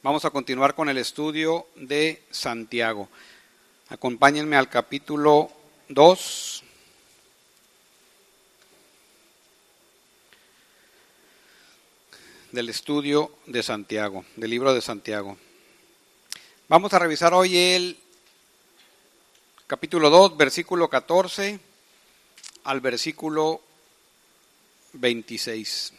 Vamos a continuar con el estudio de Santiago. Acompáñenme al capítulo 2. Del estudio de Santiago, del libro de Santiago. Vamos a revisar hoy el capítulo 2, versículo 14 al versículo 26.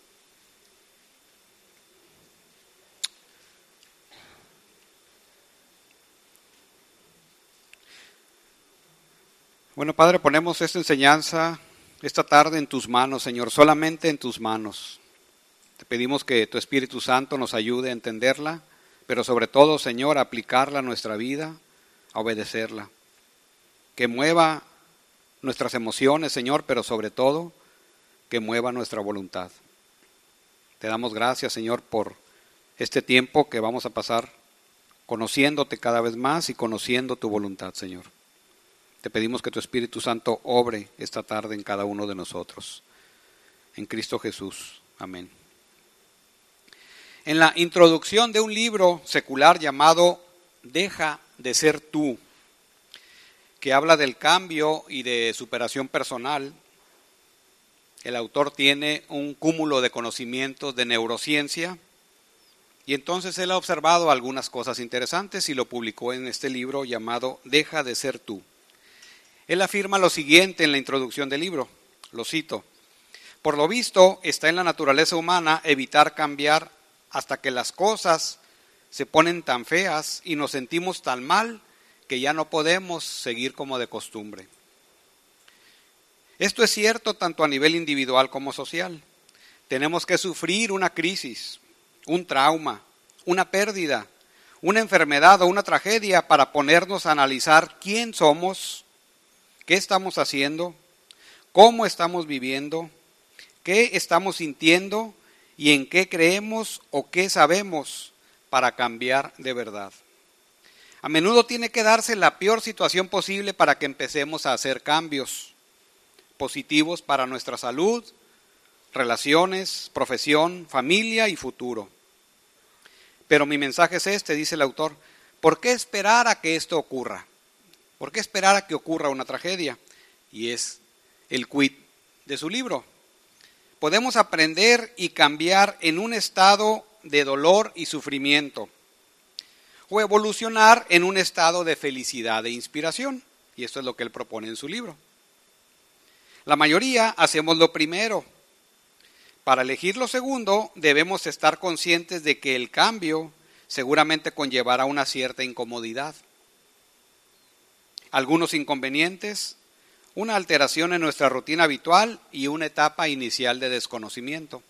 Bueno, Padre, ponemos esta enseñanza esta tarde en tus manos, Señor, solamente en tus manos. Te pedimos que tu Espíritu Santo nos ayude a entenderla, pero sobre todo, Señor, a aplicarla a nuestra vida, a obedecerla. Que mueva nuestras emociones, Señor, pero sobre todo, que mueva nuestra voluntad. Te damos gracias, Señor, por este tiempo que vamos a pasar conociéndote cada vez más y conociendo tu voluntad, Señor. Te pedimos que tu Espíritu Santo obre esta tarde en cada uno de nosotros. En Cristo Jesús. Amén. En la introducción de un libro secular llamado Deja de ser tú, que habla del cambio y de superación personal, el autor tiene un cúmulo de conocimientos de neurociencia y entonces él ha observado algunas cosas interesantes y lo publicó en este libro llamado Deja de ser tú. Él afirma lo siguiente en la introducción del libro, lo cito: por lo visto está en la naturaleza humana evitar cambiar hasta que las cosas se ponen tan feas y nos sentimos tan mal que ya no podemos seguir como de costumbre. Esto es cierto tanto a nivel individual como social. Tenemos que sufrir una crisis, un trauma, una pérdida, una enfermedad o una tragedia para ponernos a analizar quién somos, qué estamos haciendo, cómo estamos viviendo, qué estamos sintiendo y en qué creemos o qué sabemos para cambiar de verdad. A menudo tiene que darse la peor situación posible para que empecemos a hacer cambios positivos para nuestra salud, relaciones, profesión, familia y futuro. Pero mi mensaje es este, dice el autor: ¿por qué esperar a que esto ocurra? ¿Por qué esperar a que ocurra una tragedia? Y es el quid de su libro. Podemos aprender y cambiar en un estado de dolor y sufrimiento, o evolucionar en un estado de felicidad e inspiración. Y esto es lo que él propone en su libro. La mayoría hacemos lo primero. Para elegir lo segundo, debemos estar conscientes de que el cambio seguramente conllevará una cierta incomodidad, algunos inconvenientes, una alteración en nuestra rutina habitual y una etapa inicial de desconocimiento.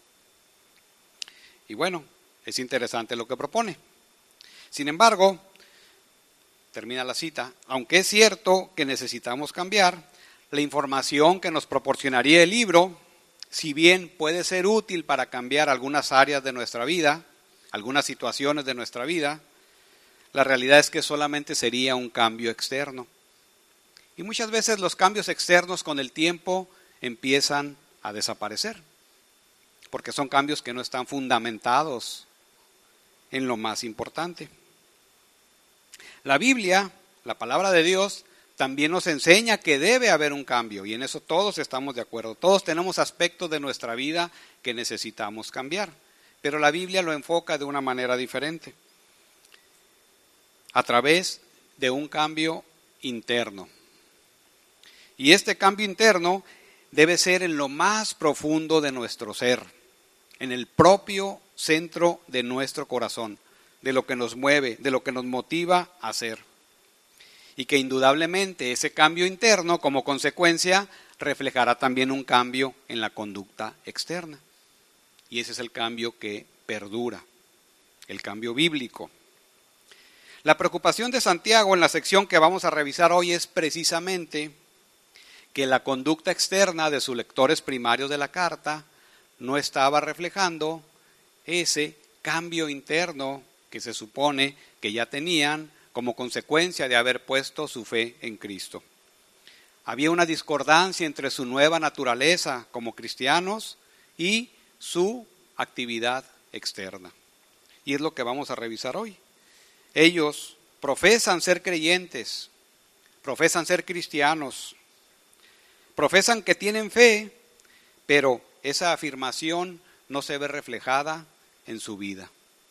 Y bueno, es interesante lo que propone. Sin embargo, termina la cita, aunque es cierto que necesitamos cambiar, la información que nos proporcionaría el libro, si bien puede ser útil para cambiar algunas áreas de nuestra vida, algunas situaciones de nuestra vida, la realidad es que solamente sería un cambio externo. Y muchas veces los cambios externos con el tiempo empiezan a desaparecer, porque son cambios que no están fundamentados en lo más importante. La Biblia, la palabra de Dios, también nos enseña que debe haber un cambio, y en eso todos estamos de acuerdo. Todos tenemos aspectos de nuestra vida que necesitamos cambiar, pero la Biblia lo enfoca de una manera diferente, a través de un cambio interno. Y este cambio interno debe ser en lo más profundo de nuestro ser, en el propio centro de nuestro corazón, de lo que nos mueve, de lo que nos motiva a hacer. Y que indudablemente ese cambio interno, como consecuencia, reflejará también un cambio en la conducta externa. Y ese es el cambio que perdura, el cambio bíblico. La preocupación de Santiago en la sección que vamos a revisar hoy es precisamente que la conducta externa de sus lectores primarios de la carta no estaba reflejando ese cambio interno que se supone que ya tenían como consecuencia de haber puesto su fe en Cristo. Había una discordancia entre su nueva naturaleza como cristianos y su actividad externa. y es lo que vamos a revisar hoy. Ellos profesan ser creyentes, profesan ser cristianos, profesan que tienen fe, pero esa afirmación no se ve reflejada en su vida.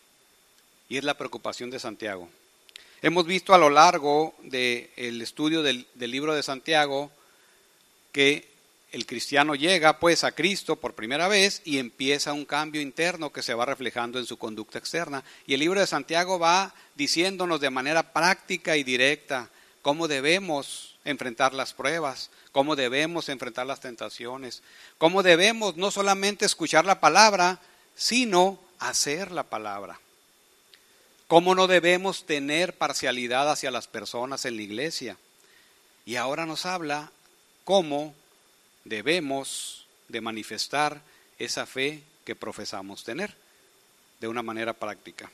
Y es la preocupación de Santiago. Hemos visto a lo largo del estudio del libro de Santiago que el cristiano llega pues a Cristo por primera vez y empieza un cambio interno que se va reflejando en su conducta externa. Y el libro de Santiago va diciéndonos de manera práctica y directa cómo debemos enfrentar las pruebas, cómo debemos enfrentar las tentaciones, cómo debemos no solamente escuchar la palabra, sino hacer la palabra. Cómo no debemos tener parcialidad hacia las personas en la iglesia. Y ahora nos habla cómo debemos de manifestar esa fe que profesamos tener de una manera práctica.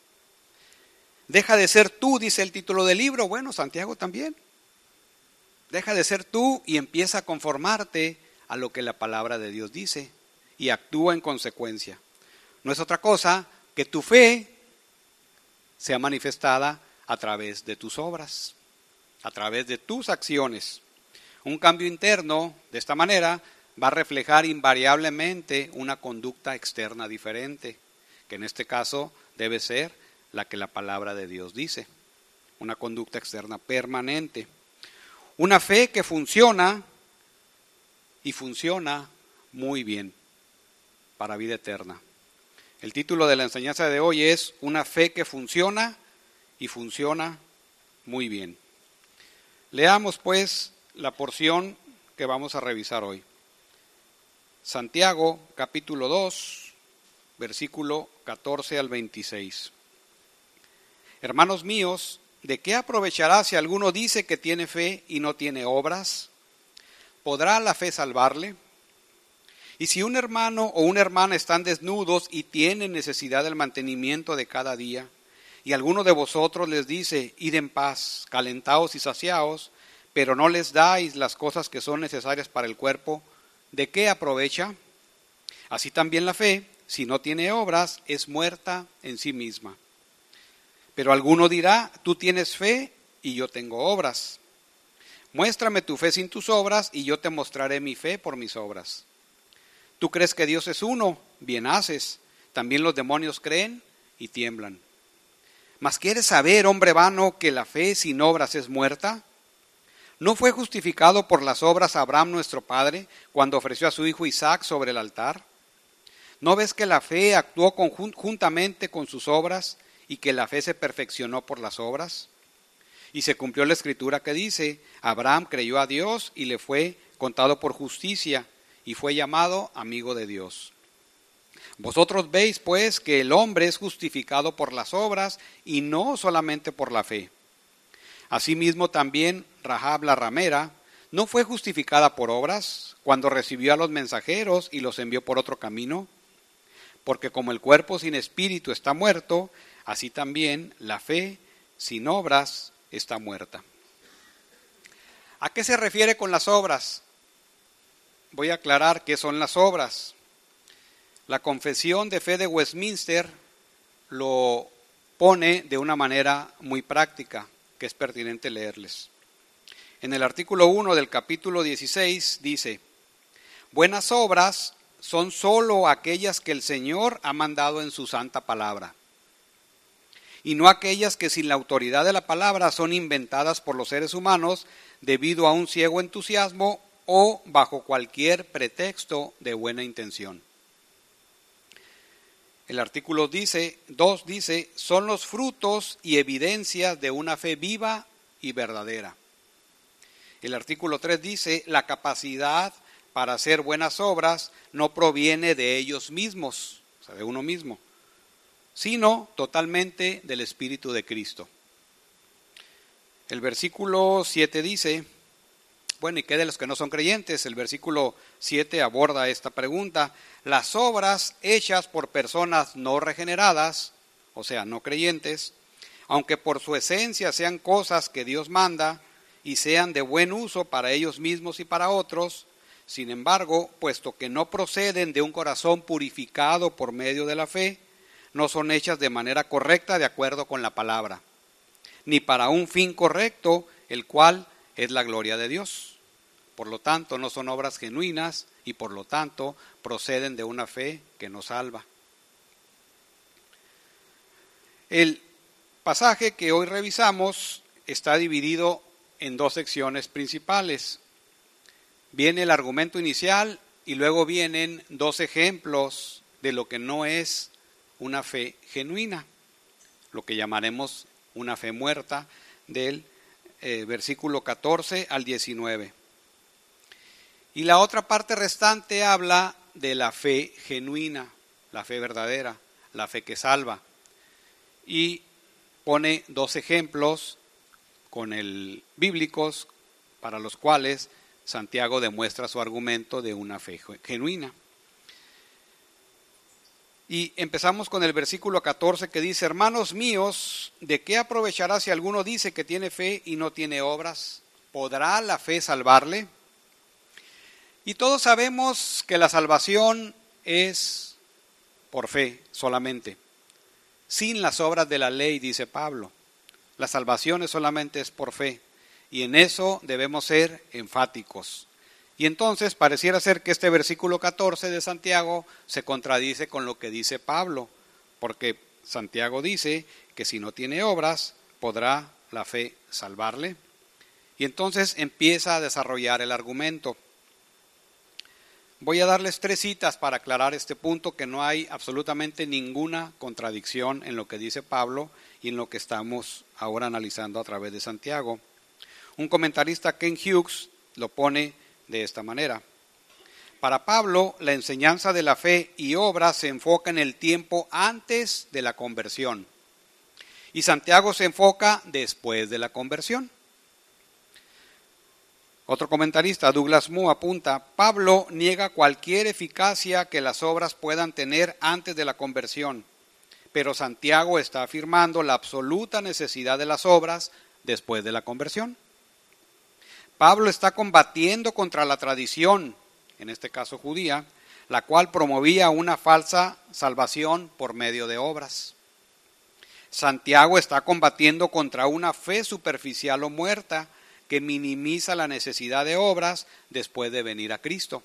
Deja de ser tú, dice el título del libro. Bueno, Santiago también. Deja de ser tú y empieza a conformarte a lo que la palabra de Dios dice y actúa en consecuencia. No es otra cosa que tu fe sea manifestada a través de tus obras, a través de tus acciones. Un cambio interno, de esta manera, va a reflejar invariablemente una conducta externa diferente, que en este caso debe ser la que la palabra de Dios dice, una conducta externa permanente. Una fe que funciona y funciona muy bien para vida eterna. El título de la enseñanza de hoy es Una fe que funciona y funciona muy bien. Leamos pues la porción que vamos a revisar hoy. Santiago capítulo 2, versículo 14 al 26. Hermanos míos, ¿de qué aprovechará si alguno dice que tiene fe y no tiene obras? ¿Podrá la fe salvarle? Y si un hermano o una hermana están desnudos y tienen necesidad del mantenimiento de cada día, y alguno de vosotros les dice, id en paz, calentaos y saciaos, pero no les dais las cosas que son necesarias para el cuerpo, ¿de qué aprovecha? Así también la fe, si no tiene obras, es muerta en sí misma. Pero alguno dirá, tú tienes fe y yo tengo obras. Muéstrame tu fe sin tus obras y yo te mostraré mi fe por mis obras. ¿Tú crees que Dios es uno? Bien haces. También los demonios creen y tiemblan. ¿Mas quieres saber, hombre vano, que la fe sin obras es muerta? ¿No fue justificado por las obras Abraham nuestro padre cuando ofreció a su hijo Isaac sobre el altar? ¿No ves que la fe actuó conjuntamente con sus obras y que la fe se perfeccionó por las obras? Y se cumplió la escritura que dice, Abraham creyó a Dios y le fue contado por justicia y fue llamado amigo de Dios. Vosotros veis pues que el hombre es justificado por las obras y no solamente por la fe. Asimismo también Rahab la ramera no fue justificada por obras cuando recibió a los mensajeros y los envió por otro camino, porque como el cuerpo sin espíritu está muerto, así también la fe sin obras está muerta. ¿A qué se refiere con las obras? Voy a aclarar qué son las obras. La Confesión de Fe de Westminster lo pone de una manera muy práctica, que es pertinente leerles. En el artículo 1 del capítulo 16 dice, buenas obras son sólo aquellas que el Señor ha mandado en su santa palabra, y no aquellas que sin la autoridad de la palabra son inventadas por los seres humanos debido a un ciego entusiasmo o bajo cualquier pretexto de buena intención. El artículo 2 dice, son los frutos y evidencias de una fe viva y verdadera. El artículo 3 dice, la capacidad para hacer buenas obras no proviene de ellos mismos, o sea, de uno mismo, sino totalmente del Espíritu de Cristo. El versículo 7 dice, bueno, ¿y qué de los que no son creyentes? El versículo 7 aborda esta pregunta. Las obras hechas por personas no regeneradas, o sea, no creyentes, aunque por su esencia sean cosas que Dios manda y sean de buen uso para ellos mismos y para otros, sin embargo, puesto que no proceden de un corazón purificado por medio de la fe, no son hechas de manera correcta de acuerdo con la palabra, ni para un fin correcto, el cual es la gloria de Dios. Por lo tanto, no son obras genuinas y por lo tanto proceden de una fe que nos salva. El pasaje que hoy revisamos está dividido en dos secciones principales. Viene el argumento inicial y luego vienen dos ejemplos de lo que no es una fe genuina, lo que llamaremos una fe muerta, del versículo 14 al 19. Y la otra parte restante habla de la fe genuina, la fe verdadera, la fe que salva. Y pone dos ejemplos bíblicos para los cuales Santiago demuestra su argumento de una fe genuina. Y empezamos con el versículo 14 que dice: hermanos míos, ¿de qué aprovechará si alguno dice que tiene fe y no tiene obras? ¿Podrá la fe salvarle? Y todos sabemos que la salvación es por fe solamente, sin las obras de la ley, dice Pablo. La salvación solamente es por fe, y en eso debemos ser enfáticos. Y entonces pareciera ser que este versículo 14 de Santiago se contradice con lo que dice Pablo, porque Santiago dice que si no tiene obras, ¿podrá la fe salvarle? Y entonces empieza a desarrollar el argumento. Voy a darles 3 citas para aclarar este punto, que no hay absolutamente ninguna contradicción en lo que dice Pablo y en lo que estamos ahora analizando a través de Santiago. Un comentarista, Ken Hughes, lo pone de esta manera: para Pablo, la enseñanza de la fe y obra se enfoca en el tiempo antes de la conversión, y Santiago se enfoca después de la conversión. Otro comentarista, Douglas Moo, apunta: Pablo niega cualquier eficacia que las obras puedan tener antes de la conversión, pero Santiago está afirmando la absoluta necesidad de las obras después de la conversión. Pablo está combatiendo contra la tradición, en este caso judía, la cual promovía una falsa salvación por medio de obras. Santiago está combatiendo contra una fe superficial o muerta que minimiza la necesidad de obras después de venir a Cristo.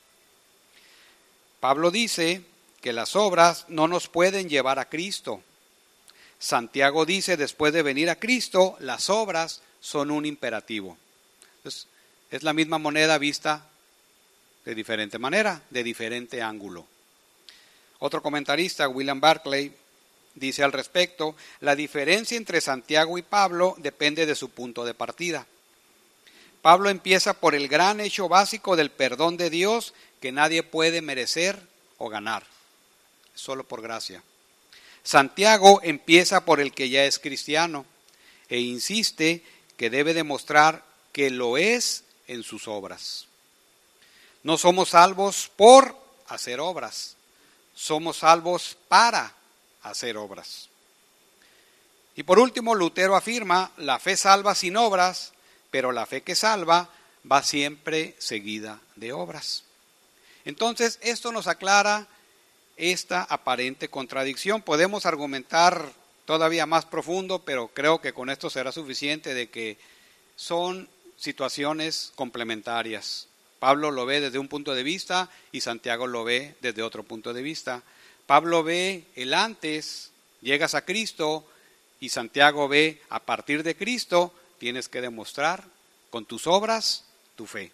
Pablo dice que las obras no nos pueden llevar a Cristo. Santiago dice, después de venir a Cristo, las obras son un imperativo. Entonces, es la misma moneda vista de diferente manera, de diferente ángulo. Otro comentarista, William Barclay, dice al respecto: la diferencia entre Santiago y Pablo depende de su punto de partida. Pablo empieza por el gran hecho básico del perdón de Dios que nadie puede merecer o ganar, solo por gracia. Santiago empieza por el que ya es cristiano e insiste que debe demostrar que lo es en sus obras. No somos salvos por hacer obras, somos salvos para hacer obras. Y por último, Lutero afirma: la fe salva sin obras, pero la fe que salva va siempre seguida de obras. Entonces, esto nos aclara esta aparente contradicción. Podemos argumentar todavía más profundo, pero creo que con esto será suficiente, de que son situaciones complementarias. Pablo lo ve desde un punto de vista y Santiago lo ve desde otro punto de vista. Pablo ve el antes, llegas a Cristo, y Santiago ve a partir de Cristo, tienes que demostrar con tus obras tu fe.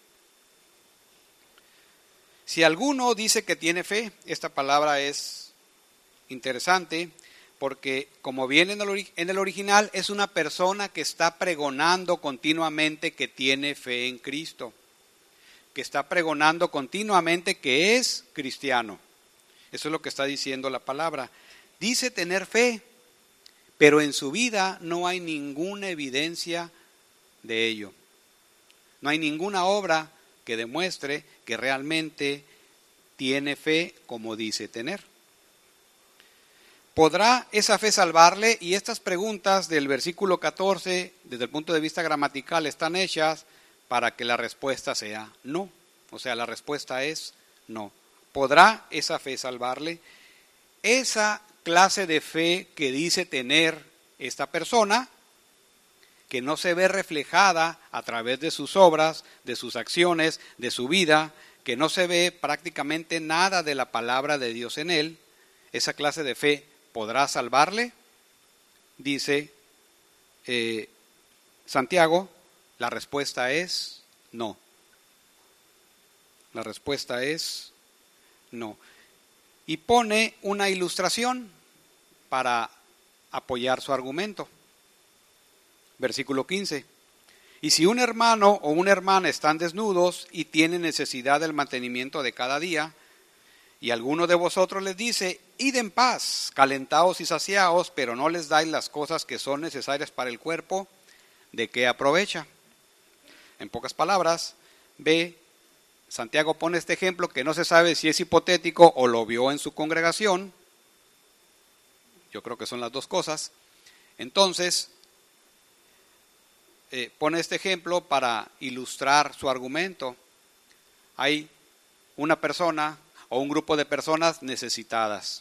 Si alguno dice que tiene fe, esta palabra es interesante porque, como viene en el original, es una persona que está pregonando continuamente que tiene fe en Cristo, que está pregonando continuamente que es cristiano. Eso es lo que está diciendo la palabra. Dice tener fe, pero en su vida no hay ninguna evidencia de ello. No hay ninguna obra que demuestre que realmente tiene fe como dice tener. ¿Podrá esa fe salvarle? Y estas preguntas del versículo 14, desde el punto de vista gramatical, están hechas para que la respuesta sea no. O sea, la respuesta es no. ¿Podrá esa fe salvarle? Esa clase de fe que dice tener esta persona, que no se ve reflejada a través de sus obras, de sus acciones, de su vida, que no se ve prácticamente nada de la palabra de Dios en él, ¿esa clase de fe podrá salvarle? Dice Santiago, la respuesta es no. La respuesta es no. Y pone una ilustración para apoyar su argumento. Versículo 15. Y si un hermano o una hermana están desnudos y tienen necesidad del mantenimiento de cada día, y alguno de vosotros les dice, id en paz, calentaos y saciaos, pero no les dais las cosas que son necesarias para el cuerpo, ¿de qué aprovecha? En pocas palabras, Santiago pone este ejemplo que no se sabe si es hipotético o lo vio en su congregación. Yo creo que son las dos cosas. Entonces, pone este ejemplo para ilustrar su argumento. Hay una persona o un grupo de personas necesitadas.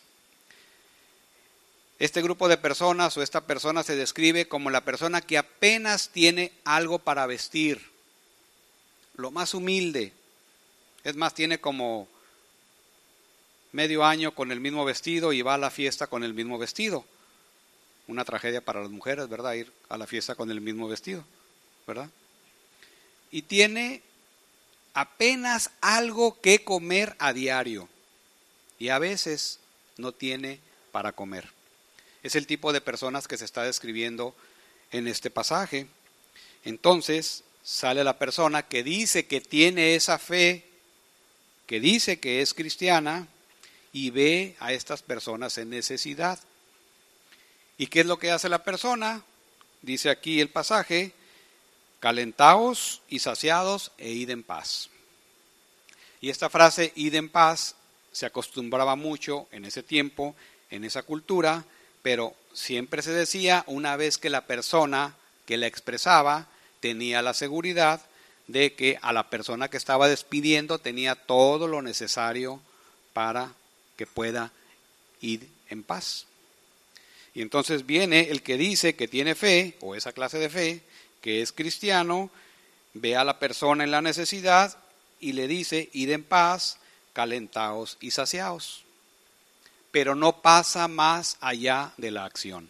Este grupo de personas o esta persona se describe como la persona que apenas tiene algo para vestir, lo más humilde. Es más, tiene como medio año con el mismo vestido y va a la fiesta con el mismo vestido. Una tragedia para las mujeres, ¿verdad? Ir a la fiesta con el mismo vestido, ¿verdad? Y tiene apenas algo que comer a diario y a veces no tiene para comer. Es el tipo de personas que se está describiendo en este pasaje. Entonces sale la persona que dice que tiene esa fe, que dice que es cristiana y ve a estas personas en necesidad. ¿Y qué es lo que hace la persona? Dice aquí el pasaje, calentaos y saciados e id en paz. Y esta frase, id en paz, se acostumbraba mucho en ese tiempo, en esa cultura, pero siempre se decía una vez que la persona que la expresaba tenía la seguridad de que a la persona que estaba despidiendo tenía todo lo necesario para que pueda ir en paz. Y entonces viene el que dice que tiene fe, o esa clase de fe, que es cristiano, ve a la persona en la necesidad y le dice, id en paz, calentaos y saciaos. Pero no pasa más allá de la acción.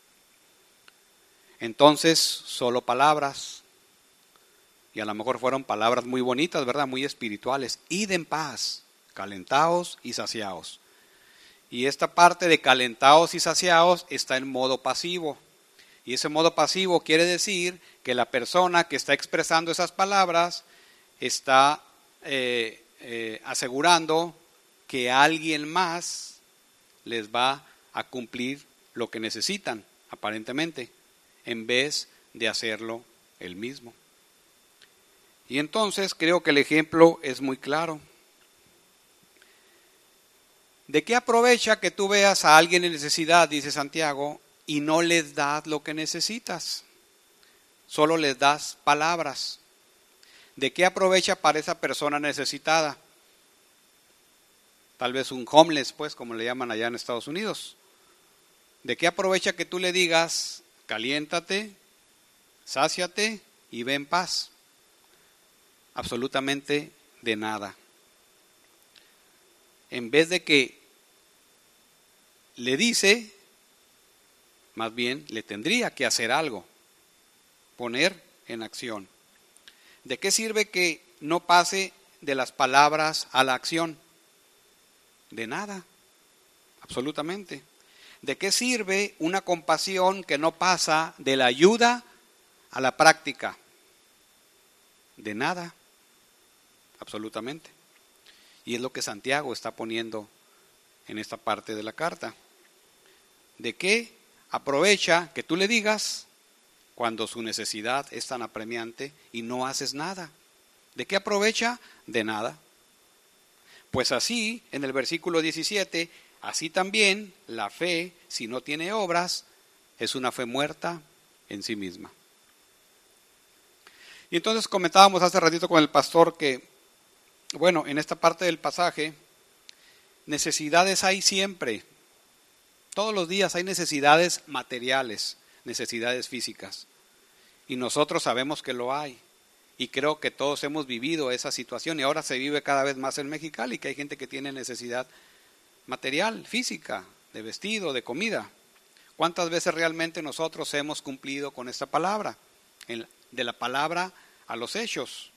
Entonces, solo palabras, y a lo mejor fueron palabras muy bonitas, ¿verdad? Muy espirituales. Id en paz, calentaos y saciaos. Y esta parte de calentaos y saciaos está en modo pasivo. Y ese modo pasivo quiere decir que la persona que está expresando esas palabras está asegurando que alguien más les va a cumplir lo que necesitan, aparentemente, en vez de hacerlo él mismo. Y entonces creo que el ejemplo es muy claro. ¿De qué aprovecha que tú veas a alguien en necesidad, dice Santiago, y no les das lo que necesitas? Solo les das palabras. ¿De qué aprovecha para esa persona necesitada? Tal vez un homeless, pues, como le llaman allá en Estados Unidos. ¿De qué aprovecha que tú le digas, caliéntate, sáciate y ve en paz? Absolutamente de nada. En vez de que le dice, más bien le tendría que hacer algo, poner en acción. ¿De qué sirve que no pase de las palabras a la acción? De nada, absolutamente. ¿De qué sirve una compasión que no pasa de la ayuda a la práctica? De nada, absolutamente. Y es lo que Santiago está poniendo en esta parte de la carta. ¿De qué aprovecha que tú le digas cuando su necesidad es tan apremiante y no haces nada? ¿De qué aprovecha? De nada. Pues así, en el versículo 17, así también la fe, si no tiene obras, es una fe muerta en sí misma. Y entonces comentábamos hace ratito con el pastor que, bueno, en esta parte del pasaje, necesidades hay siempre. Todos los días hay necesidades materiales, necesidades físicas. Y nosotros sabemos que lo hay. Y creo que todos hemos vivido esa situación y ahora se vive cada vez más en Mexicali, que hay gente que tiene necesidad material, física, de vestido, de comida. ¿Cuántas veces realmente nosotros hemos cumplido con esta palabra? De la palabra a los hechos.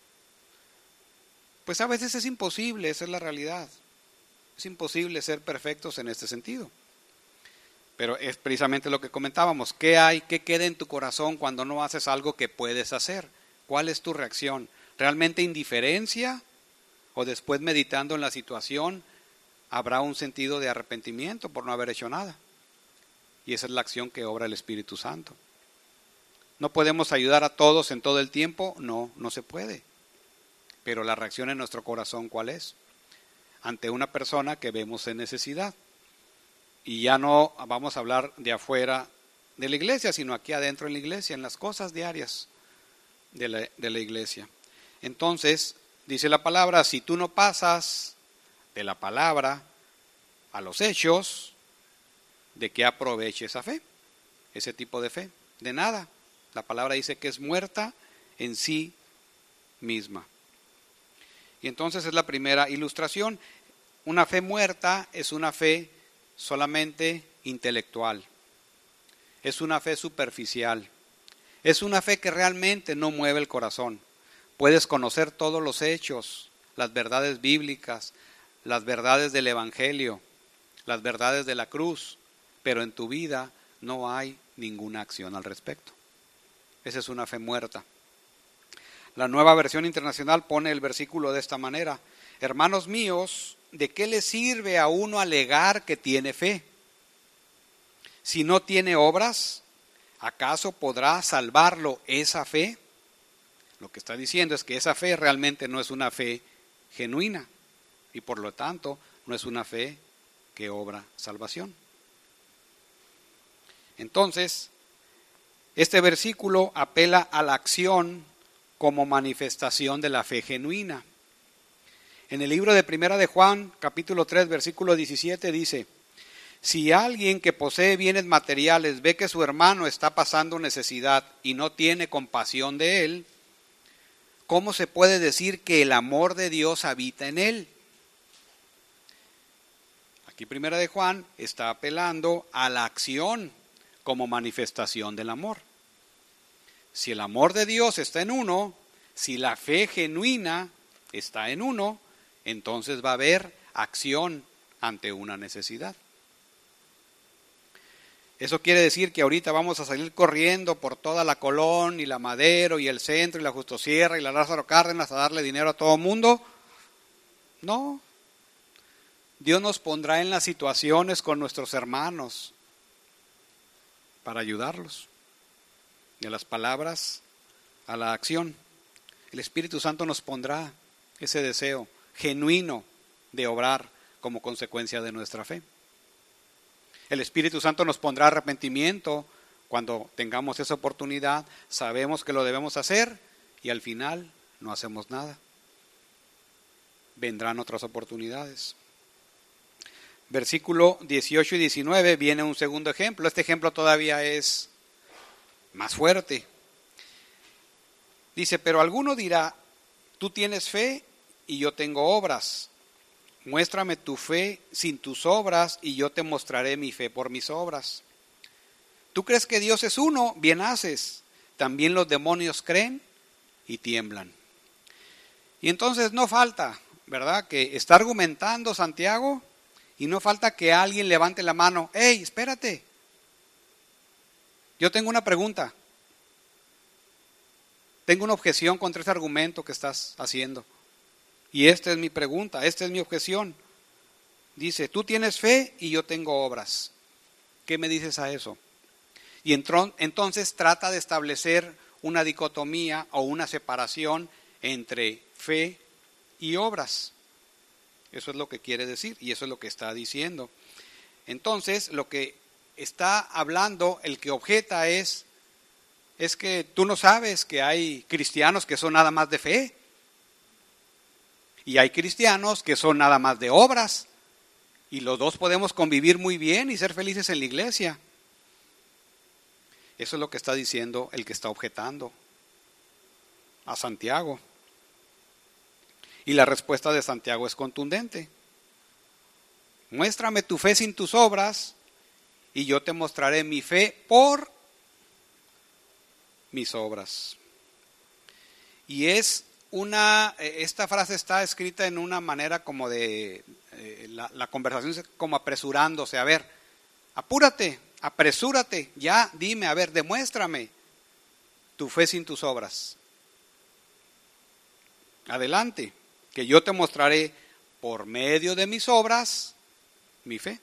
Pues a veces es imposible, esa es la realidad. Es imposible ser perfectos en este sentido. Pero es precisamente lo que comentábamos. ¿Qué queda en tu corazón cuando no haces algo que puedes hacer? ¿Cuál es tu reacción? ¿Realmente indiferencia? ¿O después meditando en la situación habrá un sentido de arrepentimiento por no haber hecho nada? Y esa es la acción que obra el Espíritu Santo. ¿No podemos ayudar a todos en todo el tiempo? No, no se puede. Pero la reacción en nuestro corazón, ¿cuál es? Ante una persona que vemos en necesidad. Y ya no vamos a hablar de afuera de la iglesia, sino aquí adentro en la iglesia, en las cosas diarias de la iglesia. Entonces, dice la palabra, si tú no pasas de la palabra a los hechos, ¿de qué aproveche esa fe? Ese tipo de fe. De nada. La palabra dice que es muerta en sí misma. Y entonces es la primera ilustración. Una fe muerta es una fe solamente intelectual. Es una fe superficial. Es una fe que realmente no mueve el corazón. Puedes conocer todos los hechos, las verdades bíblicas, las verdades del Evangelio, las verdades de la cruz, pero en tu vida no hay ninguna acción al respecto. Esa es una fe muerta. La Nueva Versión Internacional pone el versículo de esta manera: hermanos míos, ¿de qué le sirve a uno alegar que tiene fe? Si no tiene obras, ¿acaso podrá salvarlo esa fe? Lo que está diciendo es que esa fe realmente no es una fe genuina y por lo tanto no es una fe que obra salvación. Entonces, este versículo apela a la acción como manifestación de la fe genuina. En el libro de Primera de Juan, capítulo 3, versículo 17 dice: si alguien que posee bienes materiales ve que su hermano está pasando necesidad y no tiene compasión de él, ¿cómo se puede decir que el amor de Dios habita en él? Aquí Primera de Juan está apelando a la acción como manifestación del amor. Si el amor de Dios está en uno, si la fe genuina está en uno, entonces va a haber acción ante una necesidad. Eso quiere decir que ahorita vamos a salir corriendo por toda la Colón y la Madero y el Centro y la Justo Sierra y la Lázaro Cárdenas a darle dinero a todo mundo. No. Dios nos pondrá en las situaciones con nuestros hermanos para ayudarlos. De las palabras a la acción. El Espíritu Santo nos pondrá ese deseo genuino de obrar como consecuencia de nuestra fe. El Espíritu Santo nos pondrá arrepentimiento cuando tengamos esa oportunidad. Sabemos que lo debemos hacer y al final no hacemos nada. Vendrán otras oportunidades. Versículo 18 y 19 viene un segundo ejemplo. Este ejemplo todavía es más fuerte. Dice, pero alguno dirá, tú tienes fe y yo tengo obras. Muéstrame tu fe sin tus obras y yo te mostraré mi fe por mis obras. ¿Tú crees que Dios es uno? Bien haces. También los demonios creen y tiemblan. Y entonces no falta, ¿verdad?, que está argumentando Santiago y no falta que alguien levante la mano. ¡Ey, espérate! Yo tengo una pregunta. Tengo una objeción contra ese argumento que estás haciendo. Y esta es mi pregunta, esta es mi objeción. Dice, tú tienes fe y yo tengo obras. ¿Qué me dices a eso? Y entonces trata de establecer una dicotomía o una separación entre fe y obras. Eso es lo que quiere decir y eso es lo que está diciendo. Entonces, lo que está hablando, el que objeta es que tú no sabes que hay cristianos que son nada más de fe. Y hay cristianos que son nada más de obras. Y los dos podemos convivir muy bien y ser felices en la iglesia. Eso es lo que está diciendo el que está objetando a Santiago. Y la respuesta de Santiago es contundente. Muéstrame tu fe sin tus obras y yo te mostraré mi fe por mis obras. Y esta frase está escrita en una manera como de, la conversación es como apresurándose. A ver, apúrate, apresúrate, ya, dime, a ver, demuéstrame tu fe sin tus obras. Adelante, que yo te mostraré por medio de mis obras mi fe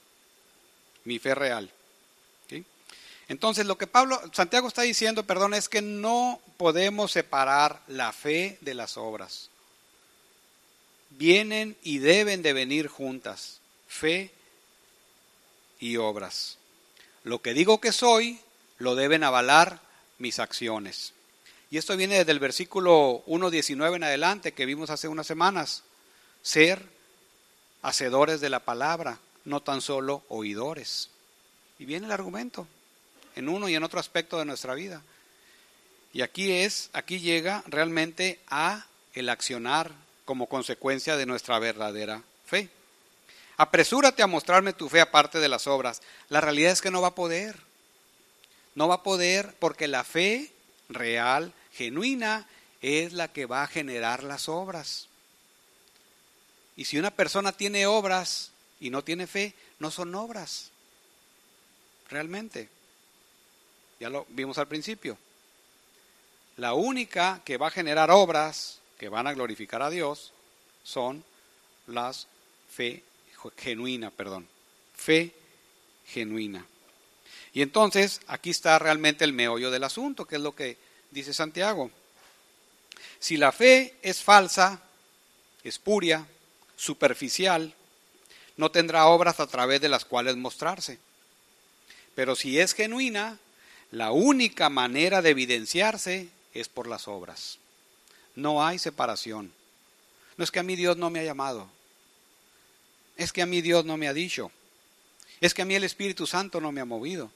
real. ¿Sí? Entonces lo que Santiago está diciendo, es que no podemos separar la fe de las obras. Vienen y deben de venir juntas, fe y obras. Lo que digo que soy, lo deben avalar mis acciones. Y esto viene desde el versículo 1:19 en adelante, que vimos hace unas semanas. Ser hacedores de la palabra, no tan solo oidores. Y viene el argumento, en uno y en otro aspecto de nuestra vida. Y aquí llega realmente a el accionar como consecuencia de nuestra verdadera fe. Apresúrate a mostrarme tu fe aparte de las obras. La realidad es que no va a poder. No va a poder porque la fe real, genuina, es la que va a generar las obras. Y si una persona tiene obras y no tiene fe, no son obras. Realmente. Ya lo vimos al principio. La única que va a generar obras que van a glorificar a Dios son las fe genuina. Fe genuina. Y entonces aquí está realmente el meollo del asunto, que es lo que dice Santiago. Si la fe es falsa, espuria, superficial, no tendrá obras a través de las cuales mostrarse. Pero si es genuina, la única manera de evidenciarse es por las obras. No hay separación. No es que a mí Dios no me ha llamado. Es que a mí Dios no me ha dicho. Es que a mí el Espíritu Santo no me ha movido.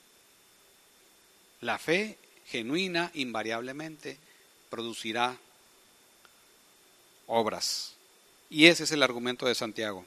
La fe genuina invariablemente producirá obras. Y ese es el argumento de Santiago.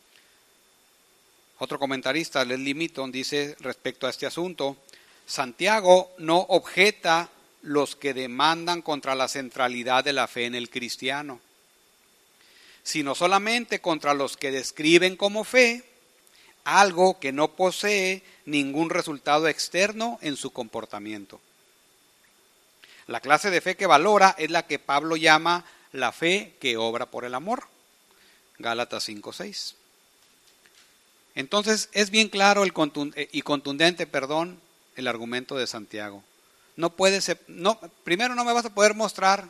Otro comentarista, Leslie Mitton, dice respecto a este asunto: Santiago no objeta los que demandan contra la centralidad de la fe en el cristiano, sino solamente contra los que describen como fe algo que no posee ningún resultado externo en su comportamiento. La clase de fe que valora es la que Pablo llama la fe que obra por el amor. Gálatas 5:6. Entonces es bien claro y contundente, el argumento de Santiago. Primero no me vas a poder mostrar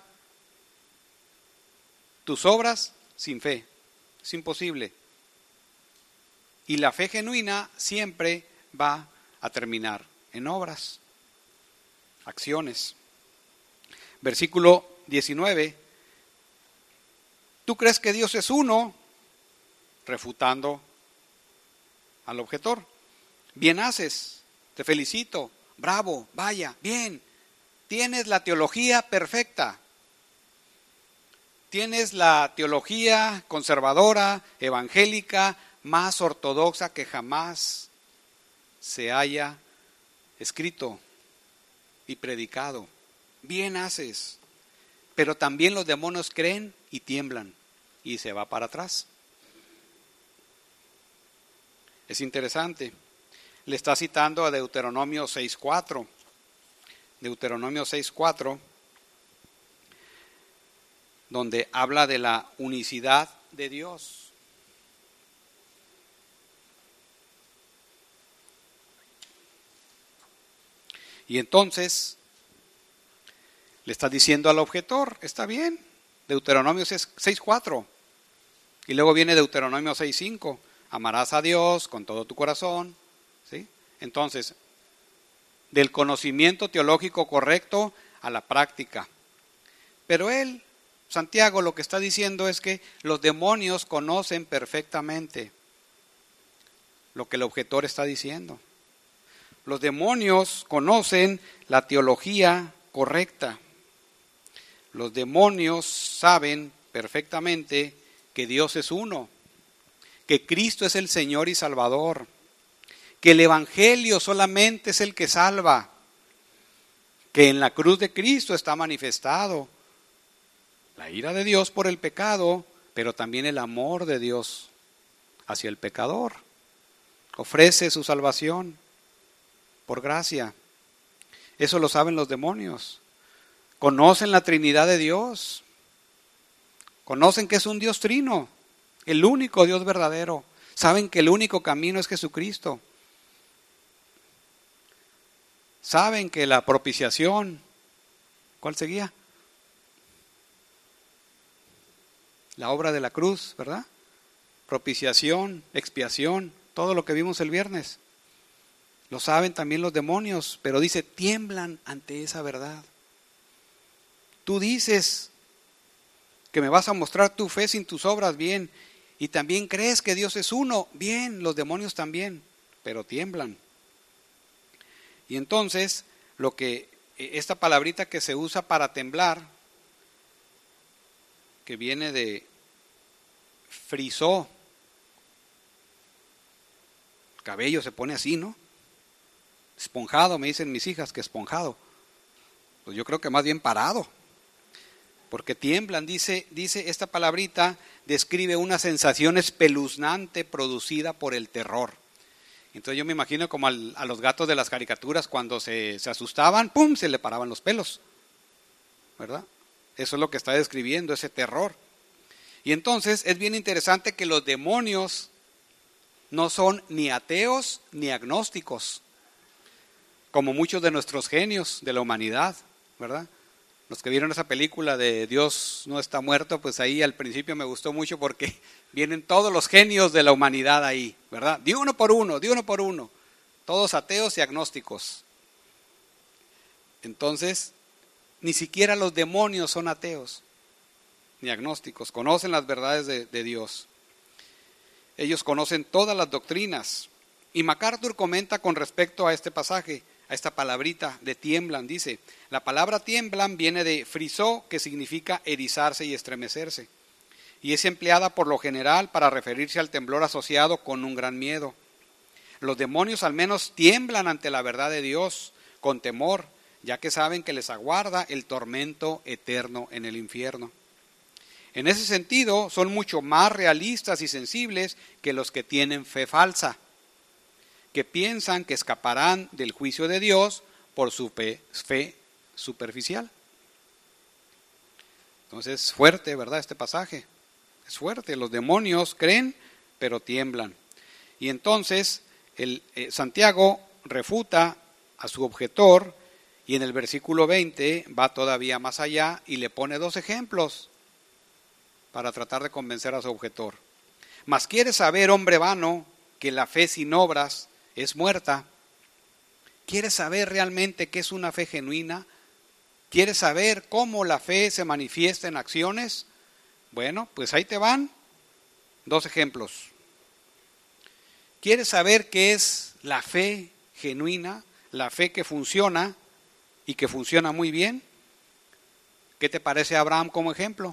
tus obras sin fe. Es imposible. Y la fe genuina siempre va a terminar en obras, acciones. Versículo 19. ¿Tú crees que Dios es uno? Refutando al objetor. Bien haces, te felicito, bravo, vaya, bien. Tienes la teología perfecta. Tienes la teología conservadora, evangélica, más ortodoxa que jamás se haya escrito y predicado. Bien haces. Pero también los demonios creen y tiemblan y se va para atrás. Es interesante. Le está citando a Deuteronomio 6:4. Deuteronomio 6:4, donde habla de la unicidad de Dios. Y entonces le está diciendo al objetor, está bien, Deuteronomio 6:4. Y luego viene Deuteronomio 6:5. Amarás a Dios con todo tu corazón. ¿Sí? Entonces, del conocimiento teológico correcto a la práctica. Pero Santiago, lo que está diciendo es que los demonios conocen perfectamente lo que el objetor está diciendo. Los demonios conocen la teología correcta. Los demonios saben perfectamente que Dios es uno, que Cristo es el Señor y Salvador, que el Evangelio solamente es el que salva, que en la cruz de Cristo está manifestado la ira de Dios por el pecado, pero también el amor de Dios hacia el pecador. Ofrece su salvación por gracia. Eso lo saben los demonios. Conocen la Trinidad de Dios. Conocen que es un Dios trino, el único Dios verdadero. Saben que el único camino es Jesucristo. Saben que la propiciación, ¿cuál seguía? La obra de la cruz, ¿verdad? Propiciación, expiación, todo lo que vimos el viernes. Lo saben también los demonios, pero dice, tiemblan ante esa verdad. Tú dices que me vas a mostrar tu fe sin tus obras, bien, y también crees que Dios es uno, bien, los demonios también, pero tiemblan. Y entonces, esta palabrita que se usa para temblar, que viene de frisó, el cabello se pone así, ¿no? Esponjado, me dicen mis hijas que esponjado. Pues yo creo que más bien parado, porque tiemblan, dice esta palabrita, describe una sensación espeluznante producida por el terror. Entonces yo me imagino como a los gatos de las caricaturas cuando se asustaban, ¡pum!, se le paraban los pelos, ¿verdad? Eso es lo que está describiendo, ese terror. Y entonces es bien interesante que los demonios no son ni ateos ni agnósticos, como muchos de nuestros genios de la humanidad, ¿verdad? Los que vieron esa película de Dios no está muerto, pues ahí al principio me gustó mucho porque vienen todos los genios de la humanidad ahí, ¿verdad? De uno por uno, todos ateos y agnósticos. Entonces, ni siquiera los demonios son ateos ni agnósticos, conocen las verdades de Dios. Ellos conocen todas las doctrinas. Y MacArthur comenta con respecto a este pasaje, a esta palabrita de tiemblan, dice, la palabra tiemblan viene de frisó, que significa erizarse y estremecerse, y es empleada por lo general para referirse al temblor asociado con un gran miedo. Los demonios al menos tiemblan ante la verdad de Dios con temor, ya que saben que les aguarda el tormento eterno en el infierno. En ese sentido, son mucho más realistas y sensibles que los que tienen fe falsa, que piensan que escaparán del juicio de Dios por su fe superficial. Entonces es fuerte, ¿verdad? Este pasaje es fuerte. Los demonios creen, pero tiemblan. Y entonces Santiago refuta a su objetor y en el versículo 20 va todavía más allá y le pone dos ejemplos para tratar de convencer a su objetor. Mas ¿quieres saber, hombre vano, que la fe sin obras es muerta? ¿Quieres saber realmente qué es una fe genuina? ¿Quieres saber cómo la fe se manifiesta en acciones? Bueno, pues ahí te van dos ejemplos. ¿Quieres saber qué es la fe genuina? La fe que funciona y que funciona muy bien. ¿Qué te parece Abraham como ejemplo?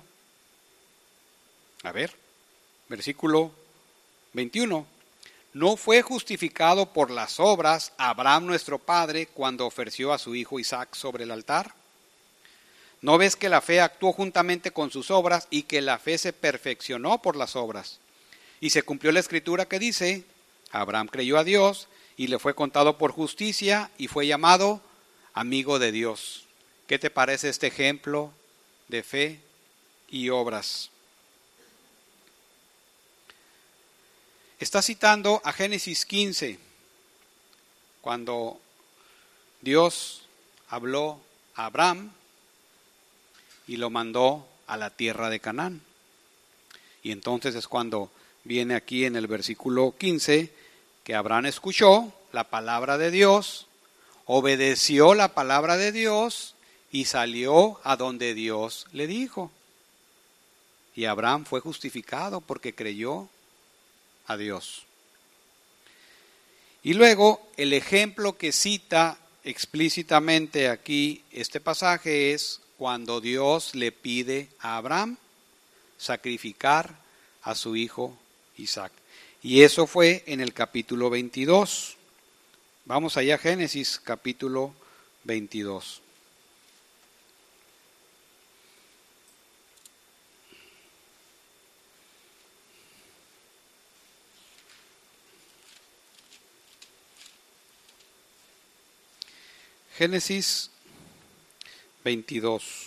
A ver, versículo 21. ¿No fue justificado por las obras Abraham nuestro padre cuando ofreció a su hijo Isaac sobre el altar? ¿No ves que la fe actuó juntamente con sus obras y que la fe se perfeccionó por las obras? Y se cumplió la escritura que dice, Abraham creyó a Dios y le fue contado por justicia y fue llamado amigo de Dios. ¿Qué te parece este ejemplo de fe y obras? Está citando a Génesis 15, cuando Dios habló a Abraham y lo mandó a la tierra de Canaán. Y entonces es cuando viene aquí en el versículo 15, que Abraham escuchó la palabra de Dios, obedeció la palabra de Dios y salió a donde Dios le dijo. Y Abraham fue justificado porque creyó a Dios. Y luego el ejemplo que cita explícitamente aquí este pasaje es cuando Dios le pide a Abraham sacrificar a su hijo Isaac. Y eso fue en el capítulo 22. Vamos allá a Génesis capítulo 22. Génesis 22.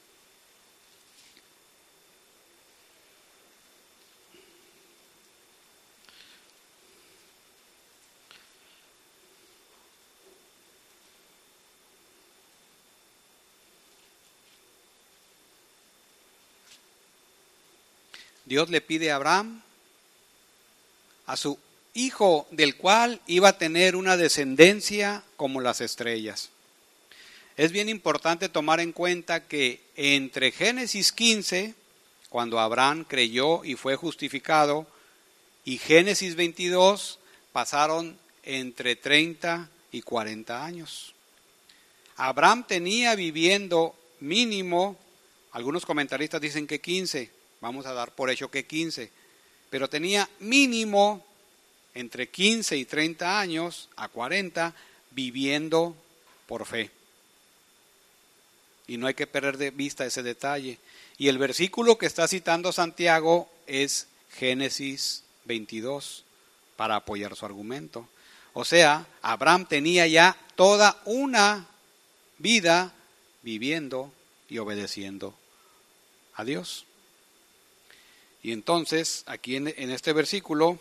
Dios le pide a Abraham, a su hijo del cual iba a tener una descendencia como las estrellas. Es bien importante tomar en cuenta que entre Génesis 15, cuando Abraham creyó y fue justificado, y Génesis 22 pasaron entre 30 y 40 años. Abraham tenía viviendo mínimo, algunos comentaristas dicen que 15, vamos a dar por hecho que 15, pero tenía mínimo entre 15 y 30 años a 40 viviendo por fe. Y no hay que perder de vista ese detalle. Y el versículo que está citando Santiago es Génesis 22 para apoyar su argumento. O sea, Abraham tenía ya toda una vida viviendo y obedeciendo a Dios. Y entonces, aquí en este versículo,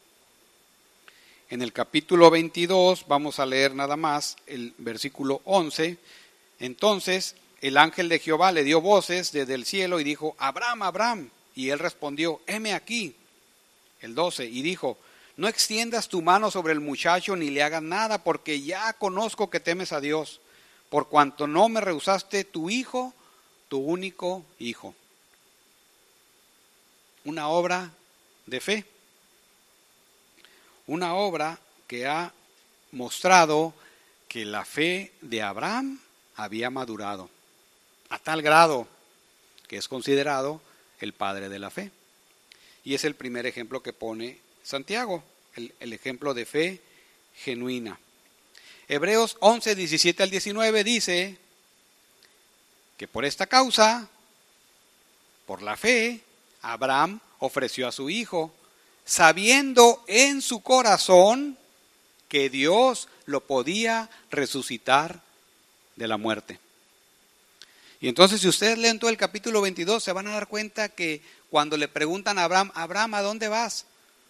en el capítulo 22, vamos a leer nada más el versículo 11. Entonces, el ángel de Jehová le dio voces desde el cielo y dijo, Abraham, Abraham. Y él respondió, heme aquí. El 12, y dijo, no extiendas tu mano sobre el muchacho ni le hagas nada, porque ya conozco que temes a Dios, por cuanto no me rehusaste tu hijo, tu único hijo. Una obra de fe. Una obra que ha mostrado que la fe de Abraham había madurado a tal grado que es considerado el padre de la fe. Y es el primer ejemplo que pone Santiago, el ejemplo de fe genuina. Hebreos 11, 17 al 19 dice que por esta causa, por la fe, Abraham ofreció a su hijo, sabiendo en su corazón que Dios lo podía resucitar de la muerte. Y entonces, si ustedes leen todo el capítulo 22, se van a dar cuenta que cuando le preguntan a Abraham, Abraham, ¿a dónde vas?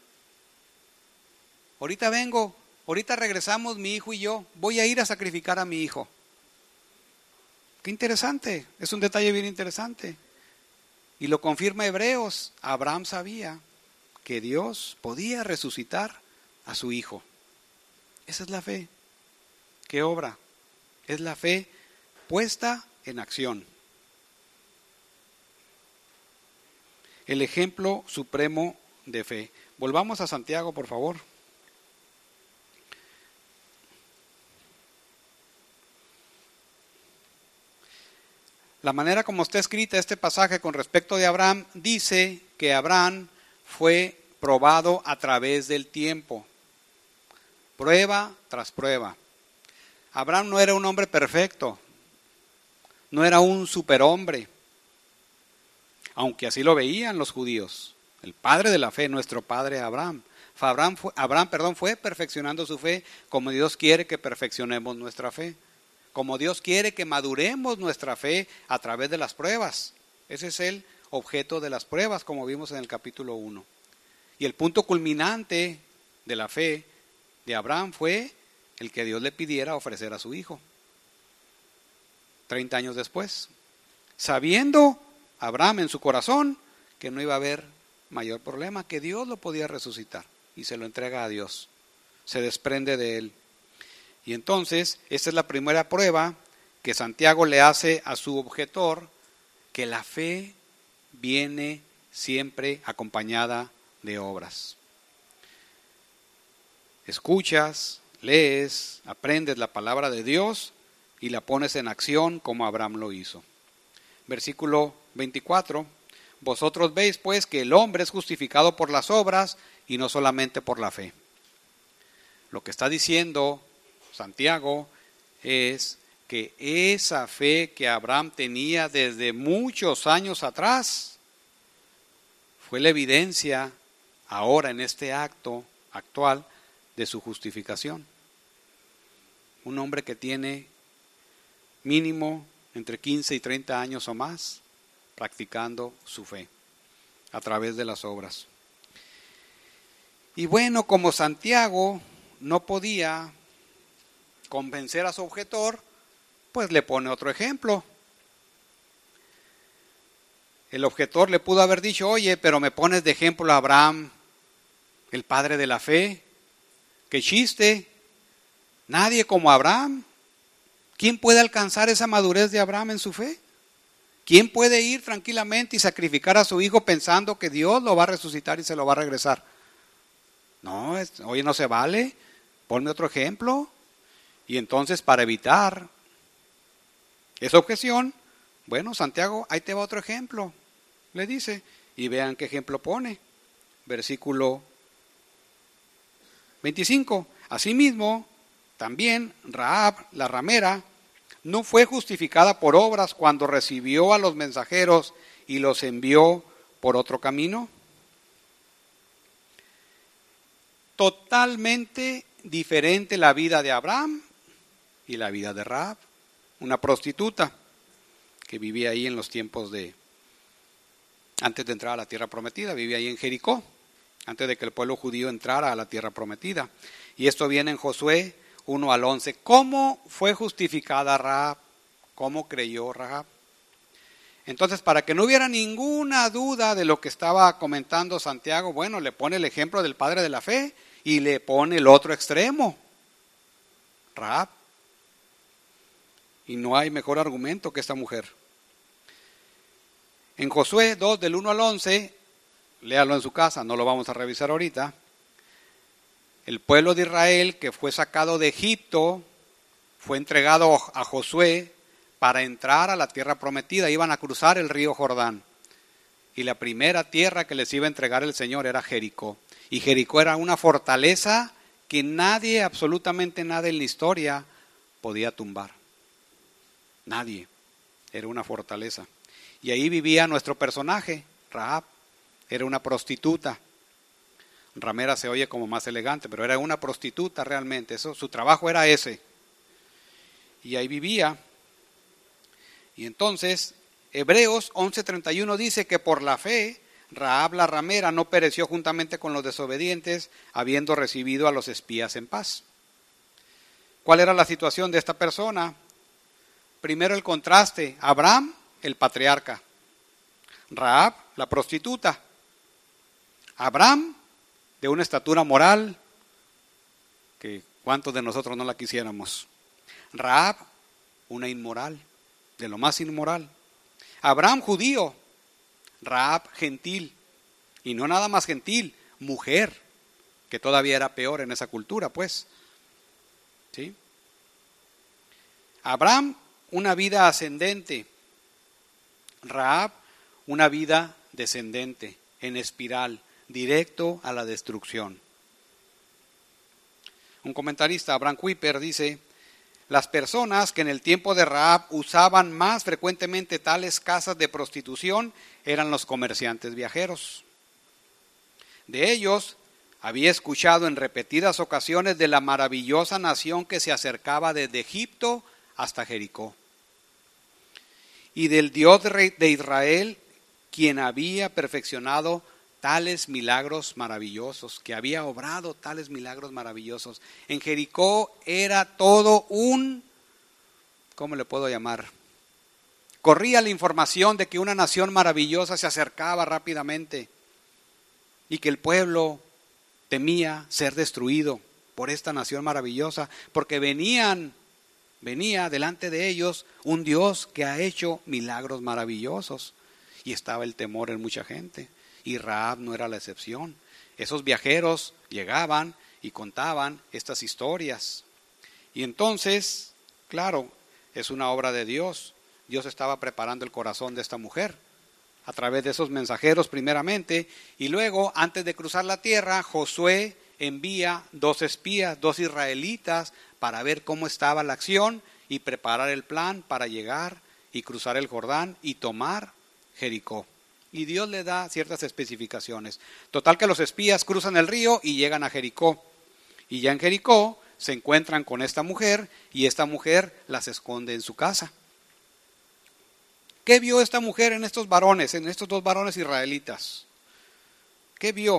Ahorita vengo, ahorita regresamos mi hijo y yo, voy a ir a sacrificar a mi hijo. Qué interesante, es un detalle bien interesante. Y lo confirma Hebreos, Abraham sabía que Dios podía resucitar a su hijo. Esa es la fe. ¿Qué obra? Es la fe puesta en acción. El ejemplo supremo de fe. Volvamos a Santiago, por favor. La manera como está escrita este pasaje con respecto de Abraham dice que Abraham fue probado a través del tiempo. Prueba tras prueba. Abraham no era un hombre perfecto. No era un superhombre, aunque así lo veían los judíos. El padre de la fe, nuestro padre Abraham. Abraham fue perfeccionando su fe como Dios quiere que perfeccionemos nuestra fe. Como Dios quiere que maduremos nuestra fe a través de las pruebas. Ese es el objeto de las pruebas, como vimos en el capítulo 1. Y el punto culminante de la fe de Abraham fue el que Dios le pidiera ofrecer a su hijo. 30 años después, sabiendo Abraham en su corazón que no iba a haber mayor problema, que Dios lo podía resucitar, y se lo entrega a Dios, se desprende de él. Y entonces, esta es la primera prueba que Santiago le hace a su objetor, que la fe viene siempre acompañada de obras. escuchas, lees, aprendes la palabra de Dios y la pones en acción como Abraham lo hizo. Versículo 24. Vosotros veis pues que el hombre es justificado por las obras y no solamente por la fe. Lo que está diciendo Santiago es que esa fe que Abraham tenía desde muchos años atrás fue la evidencia ahora en este acto actual de su justificación. Un hombre que tiene mínimo entre 15 y 30 años o más practicando su fe a través de las obras. Y bueno, como Santiago no podía convencer a su objetor, pues le pone otro ejemplo. El objetor le pudo haber dicho, oye, pero me pones de ejemplo a Abraham, el padre de la fe. ¡Qué chiste! Nadie como Abraham. ¿Quién puede alcanzar esa madurez de Abraham en su fe? ¿Quién puede ir tranquilamente y sacrificar a su hijo pensando que Dios lo va a resucitar y se lo va a regresar? No, oye, no se vale. Ponme otro ejemplo. Y entonces, para evitar esa objeción, bueno, Santiago, ahí te va otro ejemplo, le dice. Y vean qué ejemplo pone. Versículo 25. Asimismo, también Rahab, la ramera, no fue justificada por obras cuando recibió a los mensajeros y los envió por otro camino. Totalmente diferente la vida de Abraham y la vida de Rahab, una prostituta que vivía ahí en los tiempos antes de entrar a la tierra prometida, vivía ahí en Jericó, antes de que el pueblo judío entrara a la tierra prometida. Y esto viene en Josué 1 al 11. ¿Cómo fue justificada Rahab? ¿Cómo creyó Rahab? Entonces, para que no hubiera ninguna duda de lo que estaba comentando Santiago, bueno, le pone el ejemplo del padre de la fe y le pone el otro extremo, Rahab. Y no hay mejor argumento que esta mujer. En Josué 2, del 1 al 11, léalo en su casa, no lo vamos a revisar ahorita. El pueblo de Israel que fue sacado de Egipto fue entregado a Josué para entrar a la tierra prometida. Iban a cruzar el río Jordán. Y la primera tierra que les iba a entregar el Señor era Jericó. Y Jericó era una fortaleza que nadie, absolutamente nadie en la historia podía tumbar. Nadie. Era una fortaleza. Y ahí vivía nuestro personaje, Rahab. Era una prostituta. Ramera se oye como más elegante, pero era una prostituta realmente. Su trabajo era ese. Y ahí vivía. Y entonces, Hebreos 11:31 dice que por la fe, Rahab la ramera no pereció juntamente con los desobedientes, habiendo recibido a los espías en paz. ¿Cuál era la situación de esta persona? Primero el contraste, Abraham, el patriarca, Rahab, la prostituta. Abraham, de una estatura moral, que cuántos de nosotros no la quisiéramos. Rahab, una inmoral, de lo más inmoral. Abraham, judío. Rahab, gentil. Y no nada más gentil, mujer, que todavía era peor en esa cultura, pues. ¿Sí? Abraham, una vida ascendente. Rahab, una vida descendente, en espiral, directo a la destrucción. Un comentarista, Abraham Kuyper, dice: las personas que en el tiempo de Rahab usaban más frecuentemente tales casas de prostitución eran los comerciantes viajeros. De ellos había escuchado en repetidas ocasiones de la maravillosa nación que se acercaba desde Egipto hasta Jericó, y del Dios de Israel, quien había perfeccionado tales milagros maravillosos, que había obrado tales milagros maravillosos. En Jericó era todo ¿cómo le puedo llamar? Corría la información de que una nación maravillosa se acercaba rápidamente y que el pueblo temía ser destruido por esta nación maravillosa, porque venía delante de ellos un Dios que ha hecho milagros maravillosos, y estaba el temor en mucha gente. Y Rahab no era la excepción. Esos viajeros llegaban y contaban estas historias. Y entonces, claro, es una obra de Dios. Dios estaba preparando el corazón de esta mujer a través de esos mensajeros primeramente, y luego, antes de cruzar la tierra, Josué envía 2 espías, 2 israelitas, para ver cómo estaba la acción y preparar el plan para llegar y cruzar el Jordán y tomar Jericó. Y Dios le da ciertas especificaciones. Total que los espías cruzan el río y llegan a Jericó. Y ya en Jericó se encuentran con esta mujer y esta mujer las esconde en su casa. ¿Qué vio esta mujer en estos varones, en estos 2 varones israelitas? ¿Qué vio?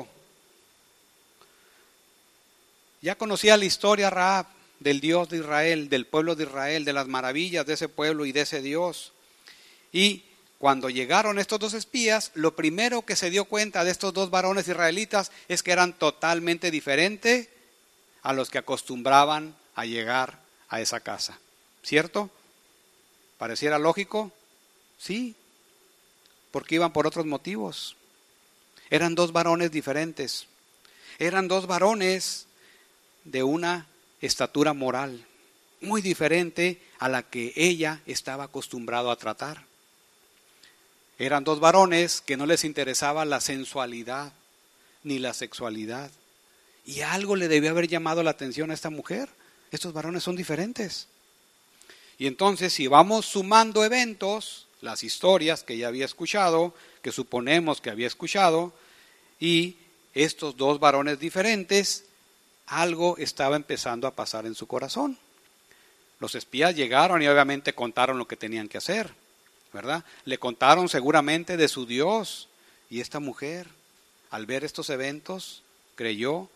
Ya conocía la historia Rahab del Dios de Israel, del pueblo de Israel, de las maravillas de ese pueblo y de ese Dios. Y cuando llegaron estos 2 espías, lo primero que se dio cuenta de estos 2 varones israelitas es que eran totalmente diferentes a los que acostumbraban a llegar a esa casa. ¿Cierto? ¿Pareciera lógico? Sí, porque iban por otros motivos. Eran 2 varones diferentes. Eran 2 varones de una estatura moral muy diferente a la que ella estaba acostumbrado a tratar. Eran 2 varones que no les interesaba la sensualidad ni la sexualidad. Y algo le debió haber llamado la atención a esta mujer. Estos varones son diferentes. Y entonces, si vamos sumando eventos, las historias que ya había escuchado, que suponemos que había escuchado, y estos 2 varones diferentes, algo estaba empezando a pasar en su corazón. Los espías llegaron y obviamente contaron lo que tenían que hacer, ¿verdad? Le contaron seguramente de su Dios, y esta mujer, al ver estos eventos, creyó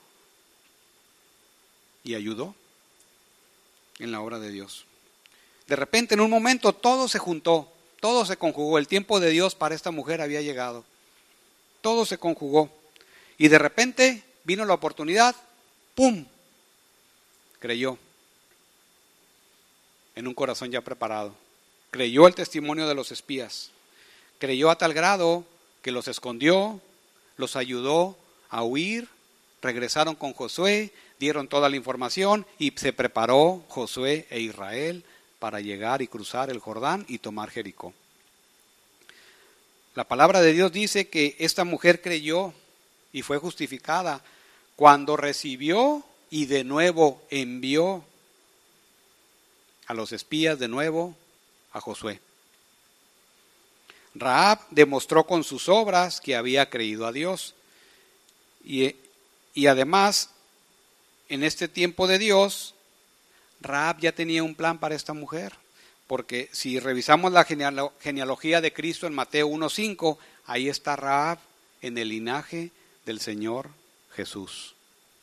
y ayudó en la obra de Dios. De repente, en un momento, todo se juntó, todo se conjugó. El tiempo de Dios para esta mujer había llegado. Todo se conjugó. Y de repente vino la oportunidad, ¡pum! Creyó en un corazón ya preparado. Creyó el testimonio de los espías. Creyó a tal grado que los escondió, los ayudó a huir, regresaron con Josué, dieron toda la información y se preparó Josué e Israel para llegar y cruzar el Jordán y tomar Jericó. La palabra de Dios dice que esta mujer creyó y fue justificada cuando recibió y de nuevo envió a los espías de nuevo a Josué. Rahab demostró con sus obras que había creído a Dios y además en este tiempo de Dios Rahab ya tenía un plan para esta mujer, porque si revisamos la genealogía de Cristo en Mateo 1:5, ahí está Rahab en el linaje del Señor Jesús.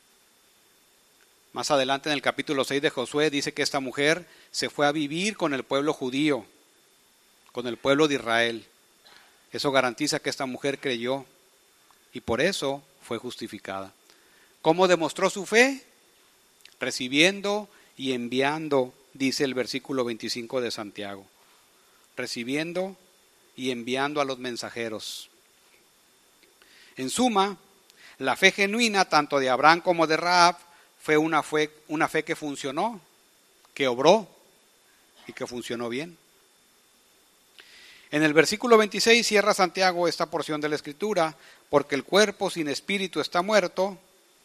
Más adelante en el capítulo 6 de Josué dice que esta mujer se fue a vivir con el pueblo judío, con el pueblo de Israel. Eso garantiza que esta mujer creyó y por eso fue justificada. ¿Cómo demostró su fe? Recibiendo y enviando, dice el versículo 25 de Santiago. Recibiendo y enviando a los mensajeros. En suma, la fe genuina tanto de Abraham como de Rahab fue una fe que funcionó, que obró y que funcionó bien. En el versículo 26 cierra Santiago esta porción de la Escritura, porque el cuerpo sin espíritu está muerto,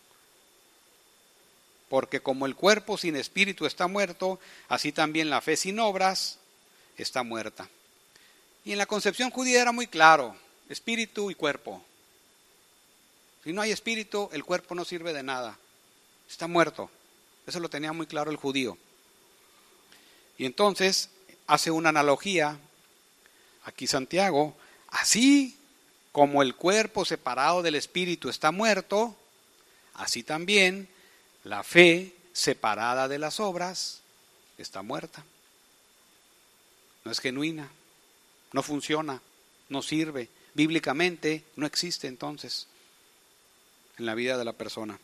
porque como el cuerpo sin espíritu está muerto, así también la fe sin obras está muerta. Y en la concepción judía era muy claro, espíritu y cuerpo. Si no hay espíritu, el cuerpo no sirve de nada, está muerto. Eso lo tenía muy claro el judío. Y entonces hace una analogía, aquí Santiago, así como el cuerpo separado del espíritu está muerto, así también la fe separada de las obras está muerta. No es genuina, no funciona, no sirve. Bíblicamente no existe entonces en la vida de la persona.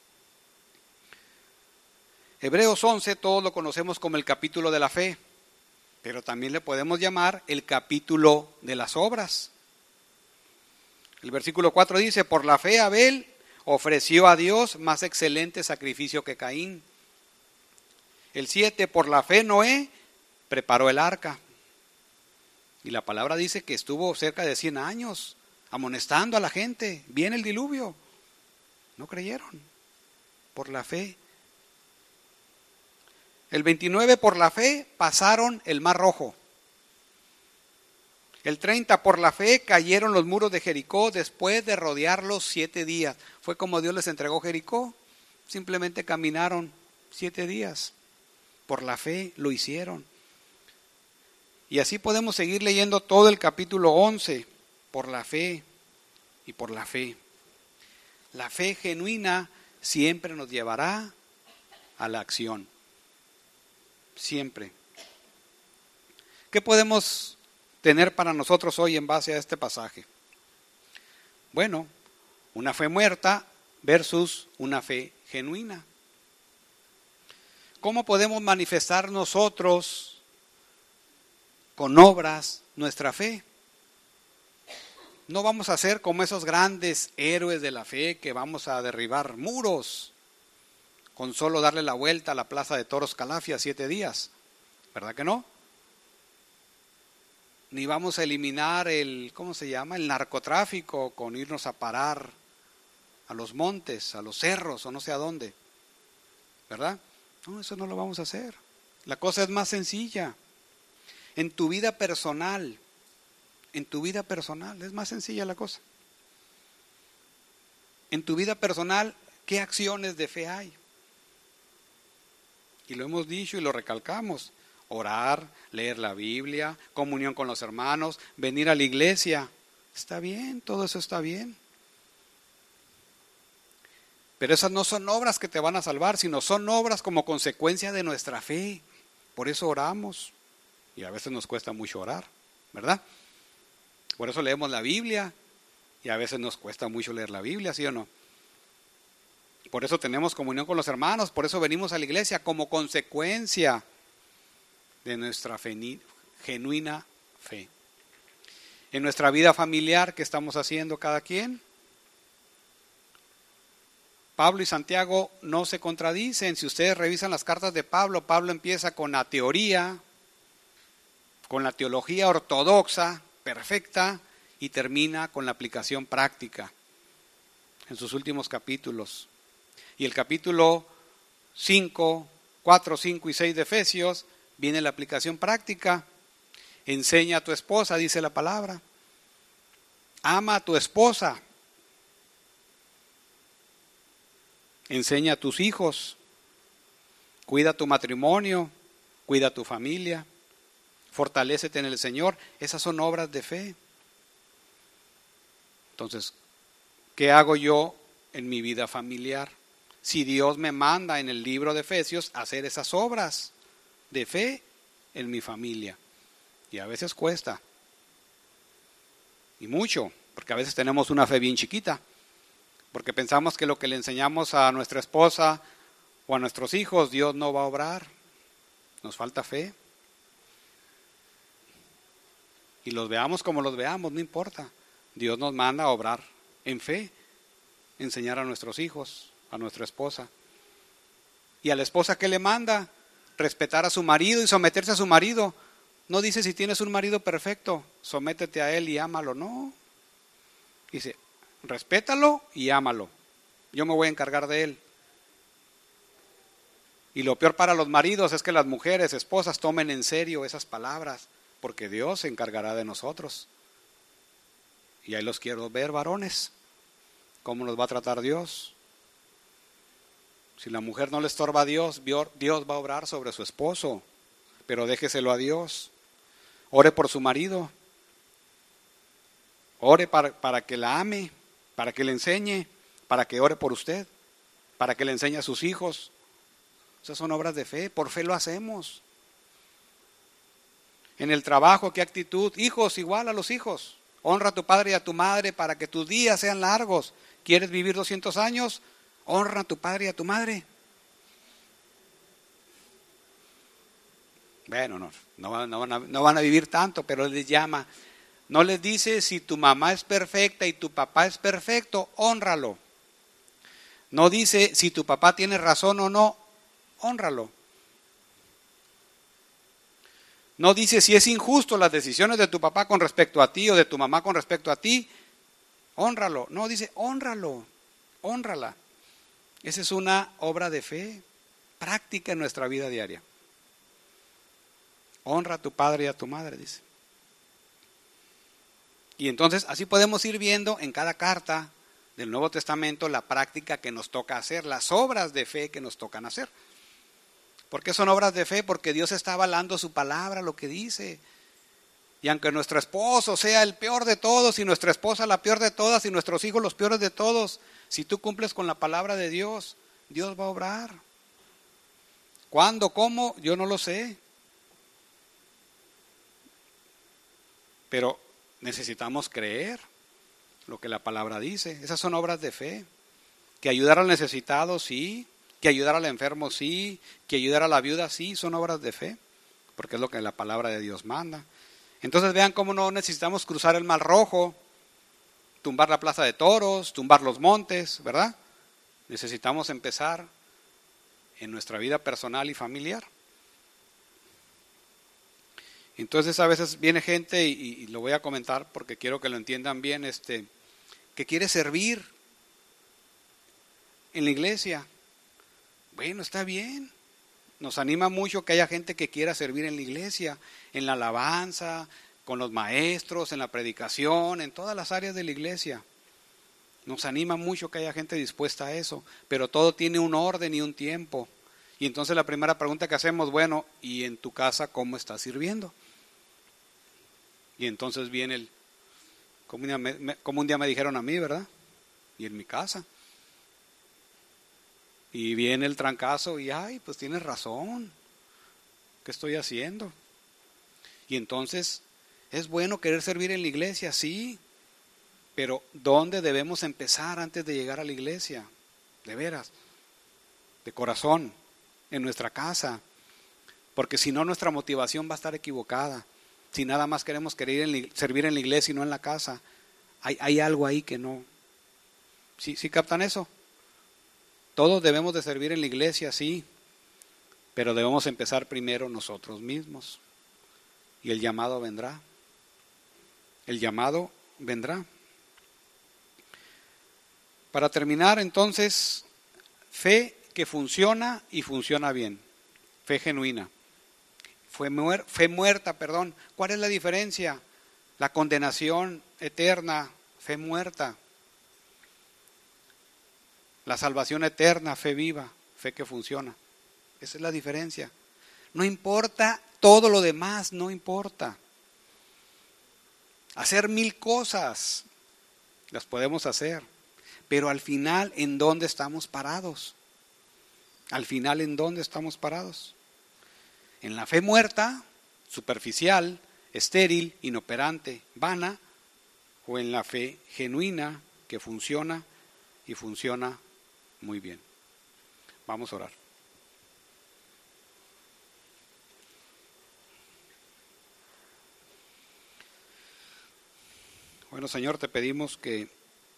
Hebreos 11 todos lo conocemos como el capítulo de la fe, pero también le podemos llamar el capítulo de las obras. El versículo 4 dice, por la fe Abel ofreció a Dios más excelente sacrificio que Caín. El 7, por la fe Noé preparó el arca. Y la palabra dice que estuvo cerca de 100 años amonestando a la gente. Viene el diluvio. No creyeron. Por la fe. El 29, por la fe pasaron el mar rojo. El 30, por la fe cayeron los muros de Jericó después de rodearlos 7 días. Fue como Dios les entregó Jericó. Simplemente caminaron 7 días. Por la fe lo hicieron. Y así podemos seguir leyendo todo el capítulo 11. Por la fe y por la fe. La fe genuina siempre nos llevará a la acción. Siempre. ¿Qué podemos tener para nosotros hoy en base a este pasaje? Bueno, una fe muerta versus una fe genuina. ¿Cómo podemos manifestar nosotros con obras nuestra fe? No vamos a ser como esos grandes héroes de la fe que vamos a derribar muros con solo darle la vuelta a la plaza de toros Calafia 7 días. ¿Verdad que no? Ni vamos a eliminar el narcotráfico con irnos a parar a los montes, a los cerros o no sé a dónde. ¿Verdad? No, eso no lo vamos a hacer. La cosa es más sencilla. En tu vida personal es más sencilla la cosa. En tu vida personal, ¿qué acciones de fe hay? Y lo hemos dicho y lo recalcamos. Orar, leer la Biblia, comunión con los hermanos, venir a la iglesia. Está bien, todo eso está bien. Pero esas no son obras que te van a salvar, sino son obras como consecuencia de nuestra fe. Por eso oramos. Y a veces nos cuesta mucho orar, ¿verdad? Por eso leemos la Biblia. Y a veces nos cuesta mucho leer la Biblia, ¿sí o no? Por eso tenemos comunión con los hermanos. Por eso venimos a la iglesia como consecuencia de nuestra genuina fe. En nuestra vida familiar, ¿qué estamos haciendo cada quien? Pablo y Santiago no se contradicen. Si ustedes revisan las cartas de Pablo, Pablo empieza con la teoría, con la teología ortodoxa, perfecta, y termina con la aplicación práctica en sus últimos capítulos. Y el capítulo 5, 4, 5 y 6 de Efesios viene la aplicación práctica. Enseña a tu esposa, dice la palabra. Ama a tu esposa. Enseña a tus hijos. Cuida tu matrimonio. Cuida tu familia. Fortalécete en el Señor. Esas son obras de fe. Entonces, ¿qué hago yo en mi vida familiar? Si Dios me manda en el libro de Efesios a hacer esas obras de fe en mi familia. Y a veces cuesta. Y mucho, porque a veces tenemos una fe bien chiquita. Porque pensamos que lo que le enseñamos a nuestra esposa o a nuestros hijos, Dios no va a obrar. Nos falta fe. Y los veamos como los veamos, no importa. Dios nos manda a obrar en fe. Enseñar a nuestros hijos, a nuestra esposa. ¿Y a la esposa qué le manda? Respetar a su marido y someterse a su marido. No dice si tienes un marido perfecto, sométete a él y ámalo. No. Dice, respétalo y ámalo. Yo me voy a encargar de él. Y lo peor para los maridos es que las mujeres, esposas, tomen en serio esas palabras, porque Dios se encargará de nosotros. Y ahí los quiero ver, varones, cómo nos va a tratar Dios. Si la mujer no le estorba a Dios, Dios va a obrar sobre su esposo, pero déjeselo a Dios. Ore por su marido. Ore para que la ame, para que le enseñe, para que ore por usted, para que le enseñe a sus hijos. Esas son obras de fe, por fe lo hacemos. En el trabajo, ¿qué actitud? Hijos, igual a los hijos. Honra a tu padre y a tu madre para que tus días sean largos. ¿Quieres vivir 200 años? Honra a tu padre y a tu madre. Bueno, no van a vivir tanto, pero les llama. No les dice si tu mamá es perfecta y tu papá es perfecto, hónralo. No dice si tu papá tiene razón o no, hónralo. No dice si es injusto las decisiones de tu papá con respecto a ti o de tu mamá con respecto a ti, hónralo. No, dice hónralo, hónrala. Esa es una obra de fe práctica en nuestra vida diaria. Honra a tu padre y a tu madre, dice. Y entonces así podemos ir viendo en cada carta del Nuevo Testamento la práctica que nos toca hacer, las obras de fe que nos tocan hacer. ¿Por qué son obras de fe? Porque Dios está avalando su palabra, lo que dice. Y aunque nuestro esposo sea el peor de todos, y nuestra esposa la peor de todas, y nuestros hijos los peores de todos, si tú cumples con la palabra de Dios, Dios va a obrar. ¿Cuándo? ¿Cómo? Yo no lo sé. Pero necesitamos creer lo que la palabra dice. Esas son obras de fe. Que ayudar al necesitado, sí. Que ayudar al enfermo, sí. Que ayudar a la viuda, sí. Son obras de fe. Porque es lo que la palabra de Dios manda. Entonces vean cómo no necesitamos cruzar el Mar Rojo, tumbar la plaza de toros, tumbar los montes, ¿verdad? Necesitamos empezar en nuestra vida personal y familiar. Entonces a veces viene gente, y lo voy a comentar porque quiero que lo entiendan bien, que quiere servir en la iglesia. Bueno, está bien. Nos anima mucho que haya gente que quiera servir en la iglesia, en la alabanza, con los maestros, en la predicación, en todas las áreas de la iglesia. Nos anima mucho que haya gente dispuesta a eso, pero todo tiene un orden y un tiempo. Y entonces la primera pregunta que hacemos, bueno, ¿y en tu casa cómo estás sirviendo? Y entonces viene como un día me dijeron a mí, ¿verdad? Y en mi casa. Y viene el trancazo y, ay, pues tienes razón. ¿Qué estoy haciendo? Y entonces, es bueno querer servir en la iglesia, sí. Pero ¿dónde debemos empezar antes de llegar a la iglesia? De veras, de corazón, en nuestra casa. Porque si no, nuestra motivación va a estar equivocada. Si nada más queremos servir en la iglesia y no en la casa, hay algo ahí que no. ¿Sí captan eso? Todos debemos de servir en la iglesia, sí, pero debemos empezar primero nosotros mismos. Y el llamado vendrá. El llamado vendrá. Para terminar, entonces, fe que funciona y funciona bien. Fe genuina. Fe muerta. ¿Cuál es la diferencia? La condenación eterna, fe muerta. La salvación eterna, fe viva, fe que funciona. Esa es la diferencia. No importa todo lo demás, no importa. Hacer 1000 cosas, las podemos hacer. Pero al final, ¿en dónde estamos parados? Al final, ¿en dónde estamos parados? En la fe muerta, superficial, estéril, inoperante, vana, o en la fe genuina que funciona y funciona muy bien. Vamos a orar. Bueno, Señor, te pedimos que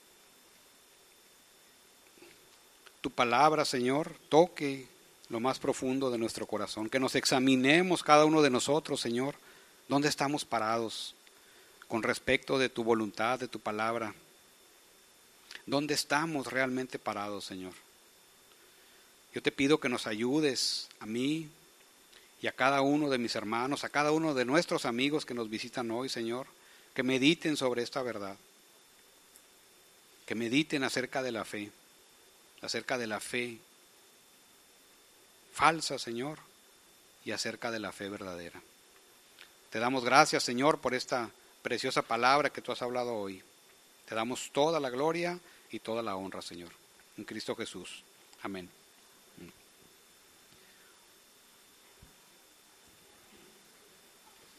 tu palabra, Señor, toque lo más profundo de nuestro corazón, que nos examinemos cada uno de nosotros, Señor, dónde estamos parados con respecto de tu voluntad, de tu palabra. ¿Dónde estamos realmente parados, Señor? Yo te pido que nos ayudes a mí y a cada uno de mis hermanos, a cada uno de nuestros amigos que nos visitan hoy, Señor, que mediten sobre esta verdad, que mediten acerca de la fe falsa, Señor, y acerca de la fe verdadera. Te damos gracias, Señor, por esta preciosa palabra que tú has hablado hoy. Te damos toda la gloria y toda la honra, Señor. En Cristo Jesús. Amén.